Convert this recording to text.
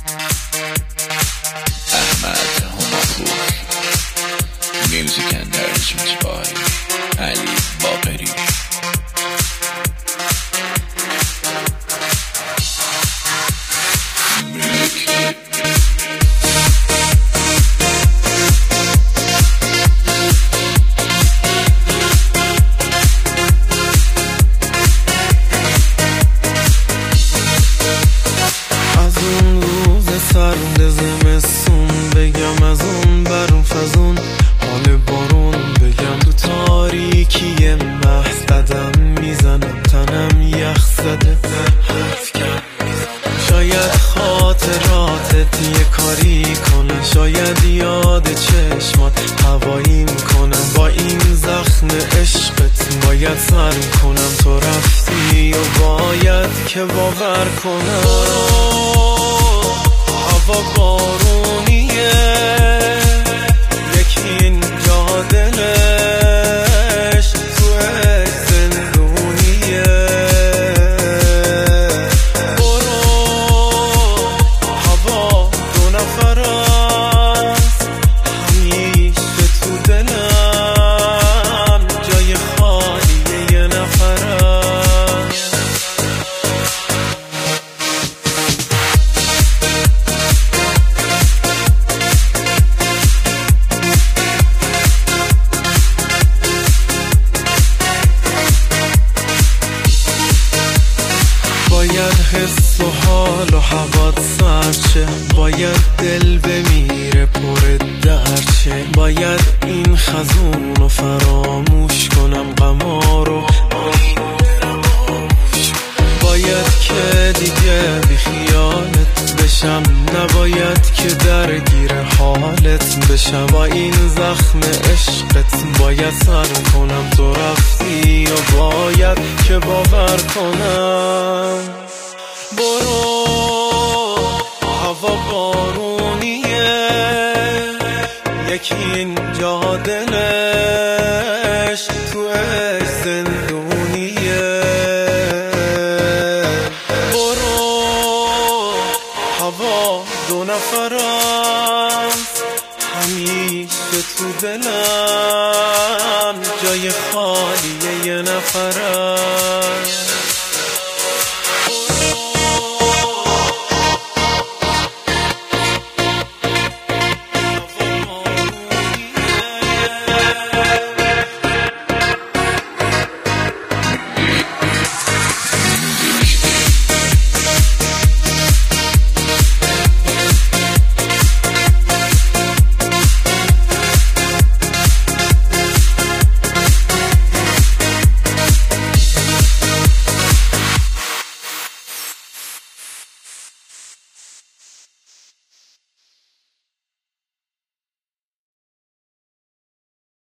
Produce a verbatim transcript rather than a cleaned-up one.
Ahmad Homapour. Music and arrangements by Ali Baqeri. سرد زمستون بگم از اون برون فزون، حال بارون بگم تو تاریکی محض قدم میزنم تنم یخ زده. شاید خاطراتت یه کاری کنه، شاید یاد چشمات هواییم کنم. با این زخم عشقت باید سر کنم، تو رفتی و باید که باور کنم. هوا بارونیه یکی اینجا دلش توی زندونیه. برو هوا دو نفر است، همیشه تو دلم جای خالیه یه نفر است. باید حس و حال و هوات سرچه، باید دل بمیره پر درچه. باید این خزون رو فراموش کنم، غما رو باید که دیگه بی خیالت بشم، نباید که درگیر حالت بشم. با این زخم عشقت باید سر کنم، تو رفتی و باید که باور کنم. برو هوا بارونیه یکی اینجا دلش تو زندونیه. برو هوا دو نفر است، همیشه تو دلم جای خالیه یه نفر است.